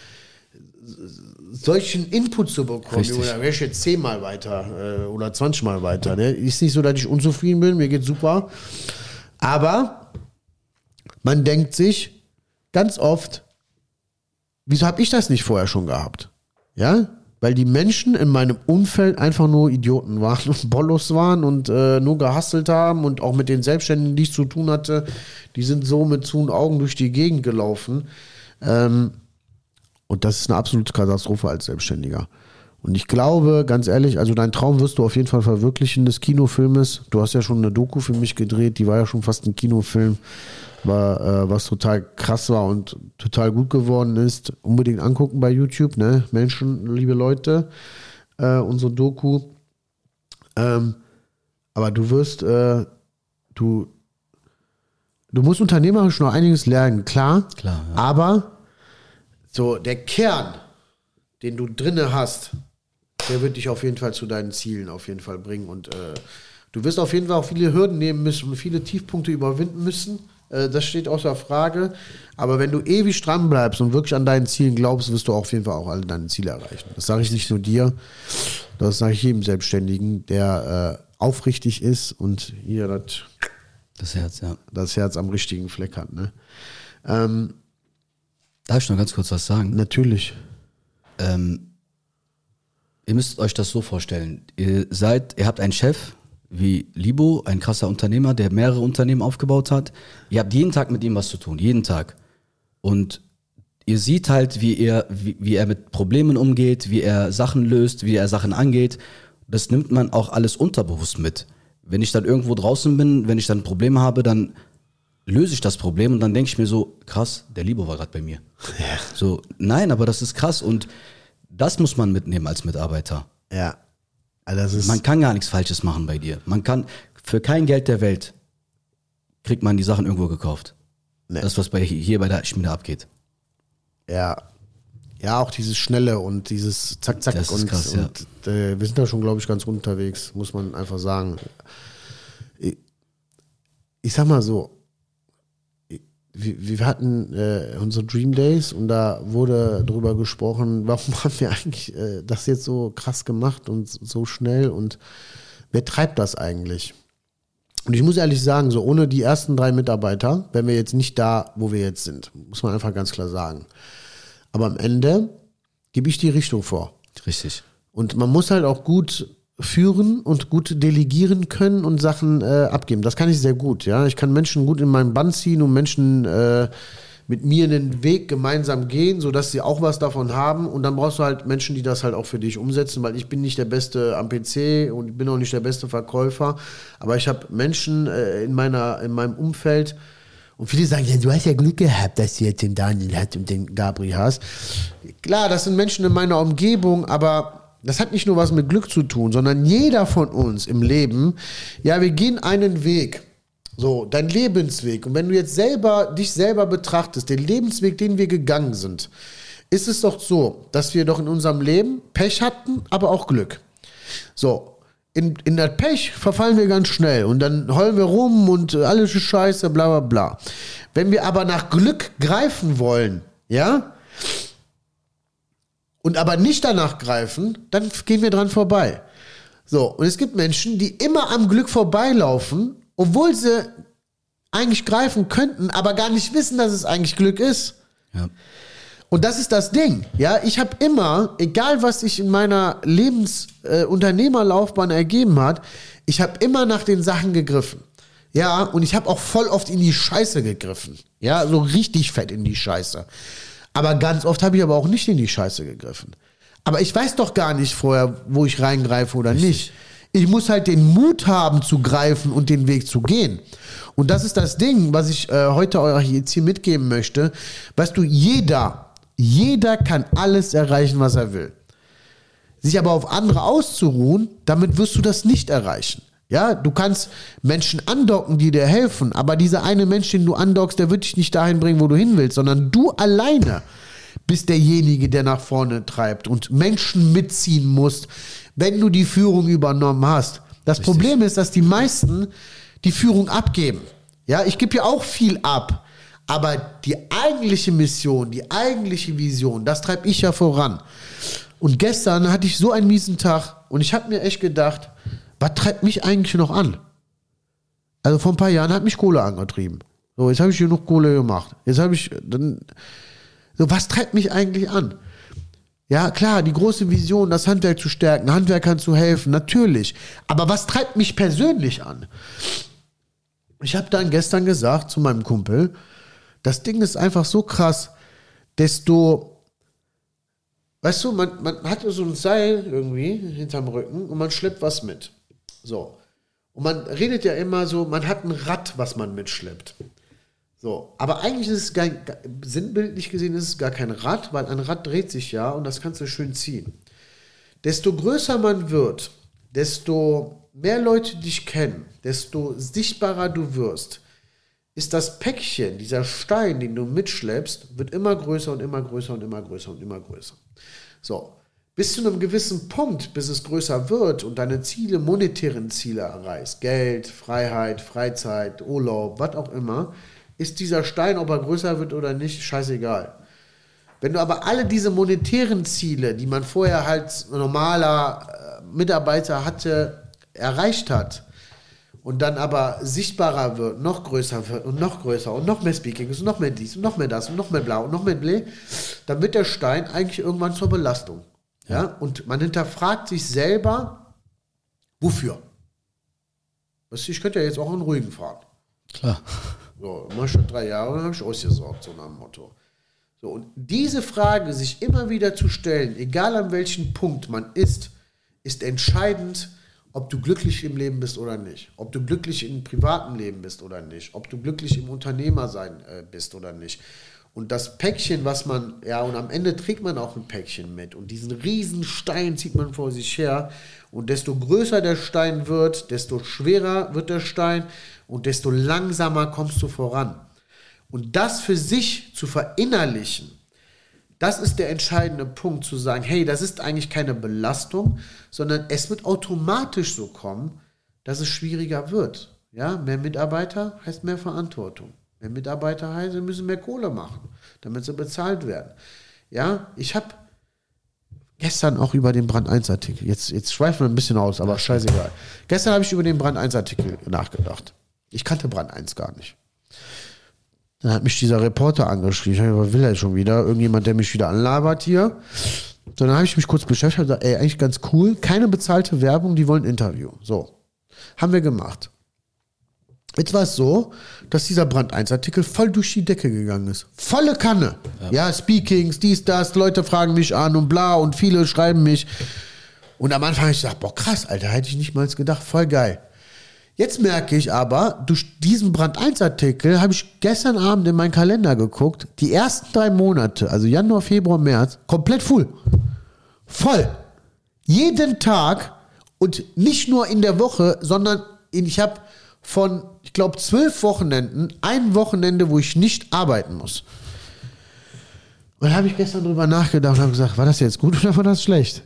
solchen Input zu bekommen. Junge, da wäre ich jetzt zehnmal weiter äh, oder zwanzigmal weiter. Ne? Ist nicht so, dass ich unzufrieden bin, mir geht's super. Aber man denkt sich ganz oft, wieso habe ich das nicht vorher schon gehabt? Ja, weil die Menschen in meinem Umfeld einfach nur Idioten waren und Bollos waren und äh, nur gehustelt haben und auch mit den Selbstständigen, die ich zu tun hatte, die sind so mit zu und Augen durch die Gegend gelaufen. Ähm, und das ist eine absolute Katastrophe als Selbstständiger. Und ich glaube, ganz ehrlich, also dein Traum wirst du auf jeden Fall verwirklichen des Kinofilmes. Du hast ja schon eine Doku für mich gedreht, die war ja schon fast ein Kinofilm, war, äh, was total krass war und total gut geworden ist. Unbedingt angucken bei YouTube, ne? Menschen, liebe Leute, äh, unsere Doku. Ähm, aber du wirst, äh, du, du musst unternehmerisch noch einiges lernen, klar.
Klar, ja.
Aber so der Kern, den du drinne hast, der wird dich auf jeden Fall zu deinen Zielen auf jeden Fall bringen. Und äh, du wirst auf jeden Fall auch viele Hürden nehmen müssen und viele Tiefpunkte überwinden müssen. Äh, das steht außer Frage. Aber wenn du ewig dran bleibst und wirklich an deinen Zielen glaubst, wirst du auf jeden Fall auch alle deine Ziele erreichen. Das sage ich nicht nur dir, das sage ich jedem Selbstständigen, der äh, aufrichtig ist und hier das,
Das Herz, ja.
das Herz am richtigen Fleck hat. Ne? Ähm,
Darf ich noch ganz kurz was sagen?
natürlich.
Ähm, ihr müsst euch das so vorstellen. Ihr seid, ihr habt einen Chef wie Libo, ein krasser Unternehmer, der mehrere Unternehmen aufgebaut hat. Ihr habt jeden Tag mit ihm was zu tun, jeden Tag. Und ihr seht halt, wie er, wie, wie er mit Problemen umgeht, wie er Sachen löst, wie er Sachen angeht. Das nimmt man auch alles unterbewusst mit. Wenn ich dann irgendwo draußen bin, wenn ich dann ein Problem habe, dann löse ich das Problem und dann denke ich mir so, krass, der Libo war gerade bei mir.
Ja.
So, nein, aber das ist krass und das muss man mitnehmen als Mitarbeiter.
Ja. Also das ist
Man kann gar nichts Falsches machen bei dir. Man kann, für kein Geld der Welt kriegt man die Sachen irgendwo gekauft.
Nee.
Das, was bei, hier bei der Schmiede abgeht.
Ja. Ja, auch dieses Schnelle und dieses Zack, Zack.
Das ist
und,
krass,
und äh, wir sind da schon, glaube ich, ganz gut unterwegs, muss man einfach sagen. Ich, ich sag mal so, wir, wir hatten äh, unsere Dream Days und da wurde drüber gesprochen, warum haben wir eigentlich äh, das jetzt so krass gemacht und so schnell und wer treibt das eigentlich? Und ich muss ehrlich sagen, so ohne die ersten drei Mitarbeiter wären wir jetzt nicht da, wo wir jetzt sind. Muss man einfach ganz klar sagen. Aber am Ende gebe ich die Richtung vor.
Richtig.
Und man muss halt auch gut führen und gut delegieren können und Sachen äh, abgeben. Das kann ich sehr gut. Ja, ich kann Menschen gut in meinen Bann ziehen und Menschen äh, mit mir einen Weg gemeinsam gehen, sodass sie auch was davon haben. Und dann brauchst du halt Menschen, die das halt auch für dich umsetzen, weil ich bin nicht der Beste am P C und ich bin auch nicht der beste Verkäufer. Aber ich habe Menschen äh, in meiner, in meinem Umfeld. Und viele sagen, ja, du hast ja Glück gehabt, dass du jetzt den Daniel hast und den Gabri hast. Klar, das sind Menschen in meiner Umgebung, aber das hat nicht nur was mit Glück zu tun, sondern jeder von uns im Leben, ja, wir gehen einen Weg. So, dein Lebensweg. Und wenn du jetzt selber, dich selber betrachtest, den Lebensweg, den wir gegangen sind, ist es doch so, dass wir doch in unserem Leben Pech hatten, aber auch Glück. So. In, in das Pech verfallen wir ganz schnell und dann heulen wir rum und alles ist scheiße, bla bla bla. Wenn wir aber nach Glück greifen wollen, ja, und aber nicht danach greifen, dann gehen wir dran vorbei. So, und es gibt Menschen, die immer am Glück vorbeilaufen, obwohl sie eigentlich greifen könnten, aber gar nicht wissen, dass es eigentlich Glück ist.
Ja.
Und das ist das Ding, ja, ich habe immer, egal was sich in meiner Lebensunternehmerlaufbahn äh, ergeben hat, ich habe immer nach den Sachen gegriffen, ja, und ich habe auch voll oft in die Scheiße gegriffen, ja, so richtig fett in die Scheiße, aber ganz oft habe ich aber auch nicht in die Scheiße gegriffen, aber ich weiß doch gar nicht vorher, wo ich reingreife oder
Richtig.
nicht. Ich muss halt den Mut haben zu greifen und den Weg zu gehen. Und das ist das Ding, was ich äh, heute euch jetzt hier mitgeben möchte. Weißt du, jeder, jeder kann alles erreichen, was er will. Sich aber auf andere auszuruhen, damit wirst du das nicht erreichen. Ja, du kannst Menschen andocken, die dir helfen, aber dieser eine Mensch, den du andockst, der wird dich nicht dahin bringen, wo du hin willst, sondern du alleine bist derjenige, der nach vorne treibt und Menschen mitziehen musst, wenn du die Führung übernommen hast. Das
Richtig.
Problem ist, dass die meisten die Führung abgeben. Ja, ich gebe ja auch viel ab, aber die eigentliche Mission, die eigentliche Vision, das treibe ich ja voran. Und gestern hatte ich so einen miesen Tag und ich habe mir echt gedacht, was treibt mich eigentlich noch an? Also vor ein paar Jahren hat mich Kohle angetrieben. So, jetzt habe ich hier noch Kohle gemacht. Jetzt habe ich dann, so, was treibt mich eigentlich an? Ja, klar, die große Vision, das Handwerk zu stärken, Handwerkern zu helfen, natürlich. Aber was treibt mich persönlich an? Ich habe dann gestern gesagt zu meinem Kumpel, das Ding ist einfach so krass, desto, weißt du, man, man hat so ein Seil irgendwie hinterm Rücken und man schleppt was mit. So. Und man redet ja immer so, man hat ein Rad, was man mitschleppt. So. Aber eigentlich ist es gar, sinnbildlich gesehen ist es gar kein Rad, weil ein Rad dreht sich ja und das kannst du schön ziehen. Desto größer man wird, desto mehr Leute dich kennen, desto sichtbarer du wirst, ist das Päckchen, dieser Stein, den du mitschleppst, wird immer größer und immer größer und immer größer und immer größer. So, bis zu einem gewissen Punkt, bis es größer wird und deine Ziele, monetären Ziele erreichst, Geld, Freiheit, Freizeit, Urlaub, was auch immer, ist dieser Stein, ob er größer wird oder nicht, scheißegal. Wenn du aber alle diese monetären Ziele, die man vorher halt normaler äh, Mitarbeiter hatte, erreicht hat und dann aber sichtbarer wird, noch größer wird und noch größer und noch mehr Speakings und noch mehr dies und noch mehr das und noch mehr blau und noch mehr blä, dann wird der Stein eigentlich irgendwann zur Belastung. Ja? Und man hinterfragt sich selber, wofür? Ich könnte ja jetzt auch einen ruhigen fahren.
Klar.
So, mach ich schon drei Jahre und dann habe ich ausgesorgt, so nach dem Motto. So, und diese Frage sich immer wieder zu stellen, egal an welchem Punkt man ist, ist entscheidend, ob du glücklich im Leben bist oder nicht. Ob du glücklich im privaten Leben bist oder nicht. Ob du glücklich im Unternehmersein äh, bist oder nicht. Und das Päckchen, was man, ja, und am Ende trägt man auch ein Päckchen mit. Und diesen riesen Stein zieht man vor sich her. Und desto größer der Stein wird, desto schwerer wird der Stein und desto langsamer kommst du voran. Und das für sich zu verinnerlichen, das ist der entscheidende Punkt, zu sagen, hey, das ist eigentlich keine Belastung, sondern es wird automatisch so kommen, dass es schwieriger wird. Ja, mehr Mitarbeiter heißt mehr Verantwortung. Mehr Mitarbeiter heißt, wir müssen mehr Kohle machen, damit sie bezahlt werden. Ja, ich habe gestern auch über den Brand eins Artikel, jetzt, jetzt schweifen wir ein bisschen aus, aber scheißegal. Gestern habe ich über den Brand eins Artikel nachgedacht. Ich kannte Brand eins gar nicht. Dann hat mich dieser Reporter angeschrieben. Ich habe gesagt, was will er schon wieder? Irgendjemand, der mich wieder anlabert hier. So, dann habe ich mich kurz beschäftigt und gesagt, ey, eigentlich ganz cool. Keine bezahlte Werbung, die wollen ein Interview. So, haben wir gemacht. Jetzt war es so, dass dieser Brand eins Artikel voll durch die Decke gegangen ist. Volle Kanne. Ja, ja, Speakings, dies, das, Leute fragen mich an und bla und viele schreiben mich. Und am Anfang habe ich gesagt, boah krass, Alter, hätte ich nicht mal gedacht, voll geil. Jetzt merke ich aber, durch diesen Brand eins Artikel habe ich gestern Abend in meinen Kalender geguckt, die ersten drei Monate, also Januar, Februar, März, komplett full. Voll. Jeden Tag und nicht nur in der Woche, sondern in, ich habe von, ich glaube, zwölf Wochenenden, ein Wochenende, wo ich nicht arbeiten muss. Und da habe ich gestern drüber nachgedacht und habe gesagt, war das jetzt gut oder war das schlecht?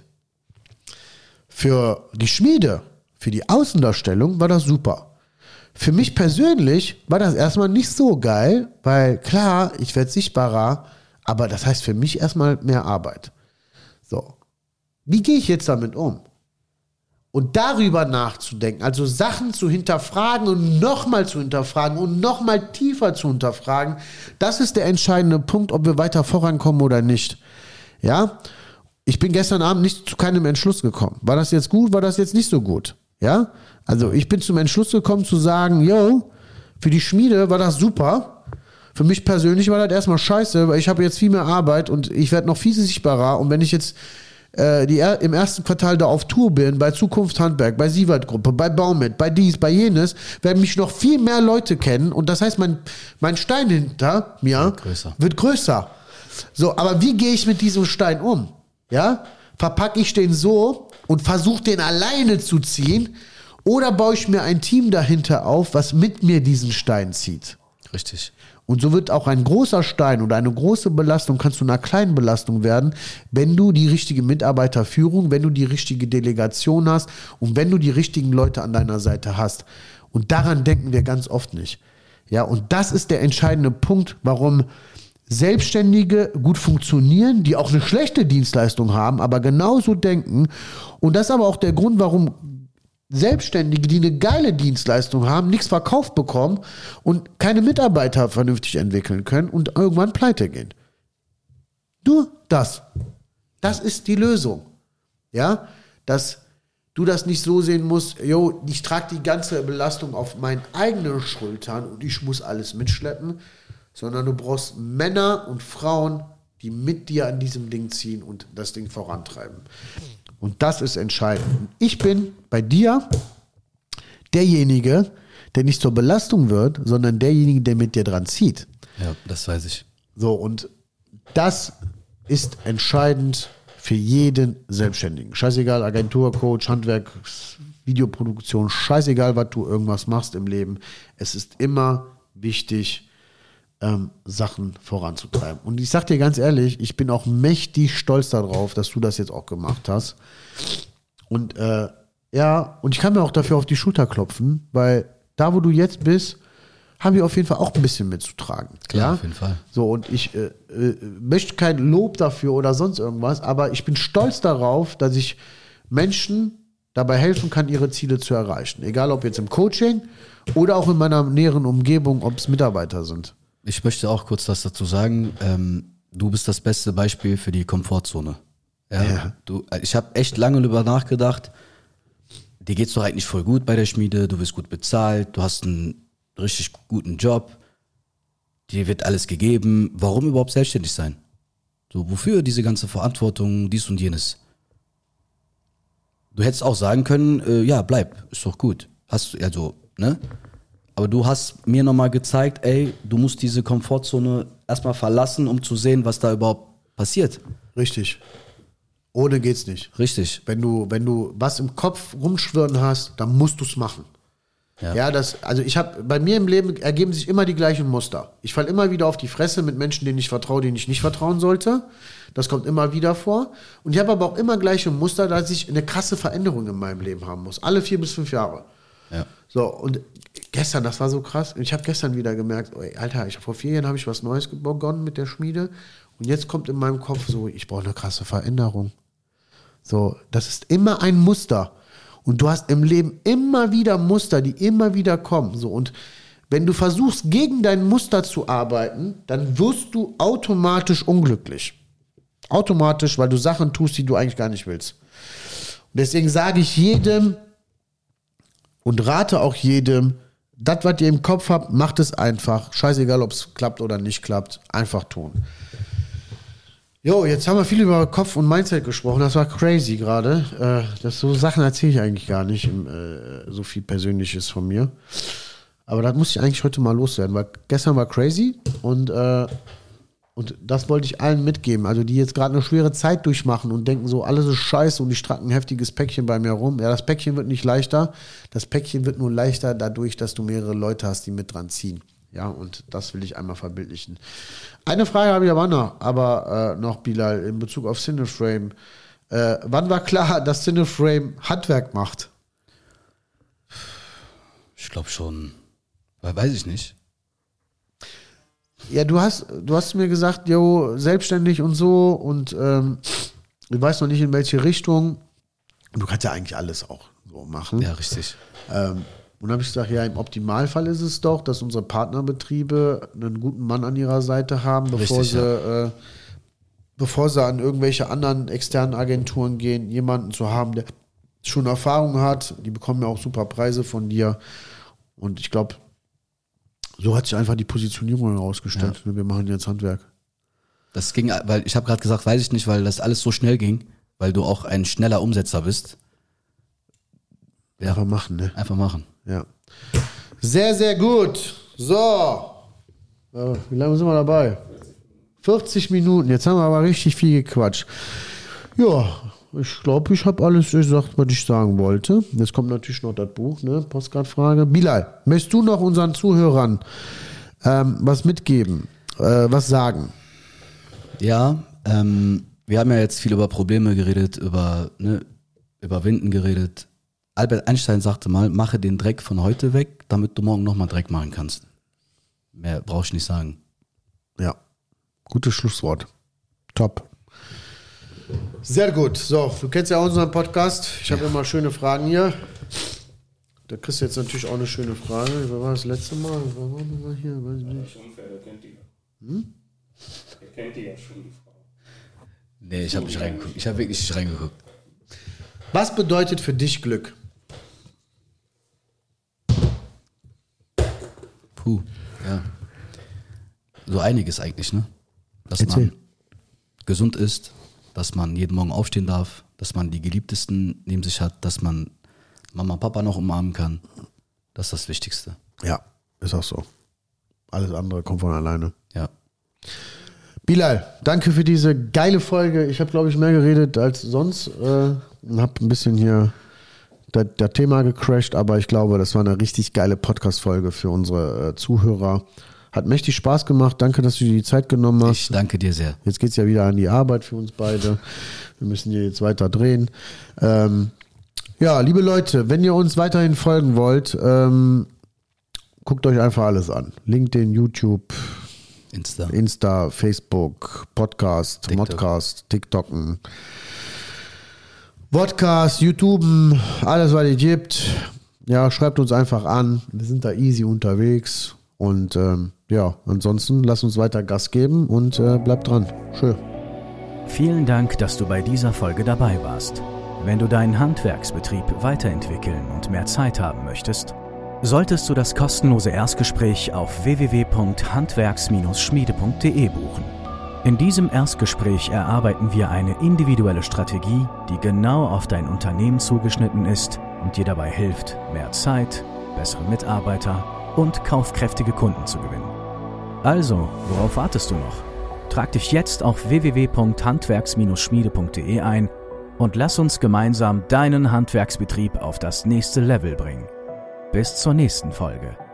Für die Schmiede, für die Außendarstellung war das super. Für mich persönlich war das erstmal nicht so geil, weil klar, ich werde sichtbarer, aber das heißt für mich erstmal mehr Arbeit. So. Wie gehe ich jetzt damit um? Und darüber nachzudenken, also Sachen zu hinterfragen und nochmal zu hinterfragen und nochmal tiefer zu hinterfragen, das ist der entscheidende Punkt, ob wir weiter vorankommen oder nicht. Ja? Ich bin gestern Abend nicht zu keinem Entschluss gekommen. War das jetzt gut, war das jetzt nicht so gut? Ja? Also ich bin zum Entschluss gekommen zu sagen, yo, für die Schmiede war das super. Für mich persönlich war das erstmal scheiße, weil ich habe jetzt viel mehr Arbeit und ich werde noch viel sichtbarer. Und wenn ich jetzt äh, die, im ersten Quartal da auf Tour bin, bei Zukunft Handwerk, bei Sievert Gruppe, bei Baumet, bei dies, bei jenes, werden mich noch viel mehr Leute kennen. Und das heißt, mein, mein Stein hinter mir
wird größer.
wird größer. So, aber wie gehe ich mit diesem Stein um? Ja? Verpacke ich den so und versuche den alleine zu ziehen oder baue ich mir ein Team dahinter auf, was mit mir diesen Stein zieht?
Richtig.
Und so wird auch ein großer Stein oder eine große Belastung kann zu einer kleinen Belastung werden, wenn du die richtige Mitarbeiterführung, wenn du die richtige Delegation hast und wenn du die richtigen Leute an deiner Seite hast. Und daran denken wir ganz oft nicht. Ja, und das ist der entscheidende Punkt, warum Selbstständige gut funktionieren, die auch eine schlechte Dienstleistung haben, aber genauso denken. Und das ist aber auch der Grund, warum Selbstständige, die eine geile Dienstleistung haben, nichts verkauft bekommen und keine Mitarbeiter vernünftig entwickeln können und irgendwann pleite gehen. Nur das. Das ist die Lösung. Ja, dass du das nicht so sehen musst, yo, ich trage die ganze Belastung auf meinen eigenen Schultern und ich muss alles mitschleppen, sondern du brauchst Männer und Frauen, die mit dir an diesem Ding ziehen und das Ding vorantreiben. Und das ist entscheidend. Ich bin bei dir derjenige, der nicht zur Belastung wird, sondern derjenige, der mit dir dran zieht.
Ja, das weiß ich.
So, und das ist entscheidend für jeden Selbstständigen. Scheißegal, Agentur, Coach, Handwerk, Videoproduktion, scheißegal, was du irgendwas machst im Leben. Es ist immer wichtig, ähm, Sachen voranzutreiben. Und ich sag dir ganz ehrlich, ich bin auch mächtig stolz darauf, dass du das jetzt auch gemacht hast. Und äh, ja, und ich kann mir auch dafür auf die Schulter klopfen, weil da, wo du jetzt bist, haben wir auf jeden Fall auch ein bisschen mitzutragen.
Klar,
ja?
auf jeden Fall.
So, und ich äh, äh, möchte kein Lob dafür oder sonst irgendwas, aber ich bin stolz darauf, dass ich Menschen dabei helfen kann, ihre Ziele zu erreichen. Egal, ob jetzt im Coaching oder auch in meiner näheren Umgebung, ob es Mitarbeiter sind.
Ich möchte auch kurz was dazu sagen. Ähm, du bist das beste Beispiel für die Komfortzone. Ja,
Ja.
Du, ich habe echt lange darüber nachgedacht. Dir geht's doch eigentlich voll gut bei der Schmiede. Du wirst gut bezahlt. Du hast einen richtig guten Job. Dir wird alles gegeben. Warum überhaupt selbstständig sein? So, wofür diese ganze Verantwortung, dies und jenes? Du hättest auch sagen können, äh, ja, bleib, ist doch gut. Hast du, also, ne? Aber du hast mir nochmal gezeigt, ey, du musst diese Komfortzone erstmal verlassen, um zu sehen, was da überhaupt passiert.
Richtig. Ohne geht's nicht.
Richtig.
Wenn du, wenn du was im Kopf rumschwirren hast, dann musst du es machen.
Ja.
Ja, das, also ich habe, bei mir im Leben ergeben sich immer die gleichen Muster. Ich falle immer wieder auf die Fresse mit Menschen, denen ich vertraue, denen ich nicht vertrauen sollte. Das kommt immer wieder vor. Und ich habe aber auch immer gleiche Muster, dass ich eine krasse Veränderung in meinem Leben haben muss. Alle vier bis fünf Jahre.
Ja.
So, und gestern, das war so krass. Ich habe gestern wieder gemerkt, ey, Alter, ich, vor vier Jahren habe ich was Neues begonnen mit der Schmiede. Und jetzt kommt in meinem Kopf so, ich brauche eine krasse Veränderung. So, das ist immer ein Muster. Und du hast im Leben immer wieder Muster, die immer wieder kommen. So, und wenn du versuchst, gegen dein Muster zu arbeiten, dann wirst du automatisch unglücklich. Automatisch, weil du Sachen tust, die du eigentlich gar nicht willst. Und deswegen sage ich jedem und rate auch jedem, das, was ihr im Kopf habt, macht es einfach. Scheißegal, ob es klappt oder nicht klappt. Einfach tun. Jo, jetzt haben wir viel über Kopf und Mindset gesprochen. Das war crazy gerade. Äh, das so Sachen erzähle ich eigentlich gar nicht, im, äh, so viel Persönliches von mir. Aber das muss ich eigentlich heute mal loswerden, weil gestern war crazy und, äh, und das wollte ich allen mitgeben. Also die jetzt gerade eine schwere Zeit durchmachen und denken so, alles ist scheiße und ich trage ein heftiges Päckchen bei mir rum. Ja, das Päckchen wird nicht leichter. Das Päckchen wird nur leichter dadurch, dass du mehrere Leute hast, die mit dran ziehen. Ja, und das will ich einmal verbildlichen. Eine Frage habe ich aber noch, aber äh, noch, Bilal, in Bezug auf Cineframe. Äh, wann war klar, dass Cineframe Handwerk macht?
Ich glaube schon. Weiß ich nicht.
Ja, du hast, du hast mir gesagt, jo, selbstständig und so und ähm, ich weiß noch nicht, in welche Richtung. Du kannst ja eigentlich alles auch so machen.
Ja, richtig.
Ähm, Und dann habe ich gesagt, ja, im Optimalfall ist es doch, dass unsere Partnerbetriebe einen guten Mann an ihrer Seite haben, bevor
Richtig,
sie,
ja.
äh, bevor sie an irgendwelche anderen externen Agenturen gehen, jemanden zu haben, der schon Erfahrung hat. Die bekommen ja auch super Preise von dir. Und ich glaube, so hat sich einfach die Positionierung herausgestellt. Ja. Wir machen jetzt Handwerk.
Das ging, weil ich habe gerade gesagt, weiß ich nicht, weil das alles so schnell ging, weil du auch ein schneller Umsetzer bist. Ja.
Einfach machen, ne?
Einfach machen.
Ja. Sehr, sehr gut. So. Äh, wie lange sind wir dabei? vierzig Minuten. Jetzt haben wir aber richtig viel gequatscht. Ja, ich glaube, ich habe alles gesagt, was ich sagen wollte. Jetzt kommt natürlich noch das Buch, ne? Postkartfrage. Bilal, möchtest du noch unseren Zuhörern ähm, was mitgeben? Äh, was sagen?
Ja, ähm, wir haben ja jetzt viel über Probleme geredet, über ne, überwinden geredet. Albert Einstein sagte mal, mache den Dreck von heute weg, damit du morgen nochmal Dreck machen kannst. Mehr brauche ich nicht sagen.
Ja, gutes Schlusswort. Top. Sehr gut. So, du kennst ja auch unseren Podcast. Ich habe ja. immer schöne Fragen hier. Da kriegst du jetzt natürlich auch eine schöne Frage. Wer war das letzte Mal? Wer war das mal hier? Weiß ich nicht.
Das ist unfair, der kennt die ja. Hm? Der kennt die ja schon, die Frau.
Nee, ich habe nicht reingeguckt. Ich habe wirklich nicht reingeguckt.
Was bedeutet für dich Glück?
Puh, ja. So einiges eigentlich, ne? Dass
Erzähl.
man gesund ist, dass man jeden Morgen aufstehen darf, dass man die Geliebtesten neben sich hat, dass man Mama und Papa noch umarmen kann. Das ist das Wichtigste.
Ja, ist auch so. Alles andere kommt von alleine.
Ja.
Bilal, danke für diese geile Folge. Ich habe, glaube ich, mehr geredet als sonst äh, und habe ein bisschen hier das, das Thema gecrashed, aber ich glaube, das war eine richtig geile Podcast-Folge für unsere äh, Zuhörer. Hat mächtig Spaß gemacht. Danke, dass du dir die Zeit genommen hast.
Ich danke dir sehr.
Jetzt geht es ja wieder an die Arbeit für uns beide. Wir müssen hier jetzt weiter drehen. Ähm, ja, liebe Leute, wenn ihr uns weiterhin folgen wollt, ähm, guckt euch einfach alles an. LinkedIn, YouTube,
Insta.
Insta, Facebook, Podcast,
TikTok.
Modcast, TikToken, Vodcast, YouTube, alles, was es gibt. Ja, schreibt uns einfach an. Wir sind da easy unterwegs. Und ähm, ja, ansonsten lasst uns weiter Gas geben und äh, bleibt dran. Schön.
Vielen Dank, dass du bei dieser Folge dabei warst. Wenn du deinen Handwerksbetrieb weiterentwickeln und mehr Zeit haben möchtest, solltest du das kostenlose Erstgespräch auf w w w punkt handwerks schmiede punkt d e buchen. In diesem Erstgespräch erarbeiten wir eine individuelle Strategie, die genau auf dein Unternehmen zugeschnitten ist und dir dabei hilft, mehr Zeit, bessere Mitarbeiter und kaufkräftige Kunden zu gewinnen. Also, worauf wartest du noch? Trag dich jetzt auf w w w punkt handwerks schmiede punkt d e ein und lass uns gemeinsam deinen Handwerksbetrieb auf das nächste Level bringen. Bis zur nächsten Folge.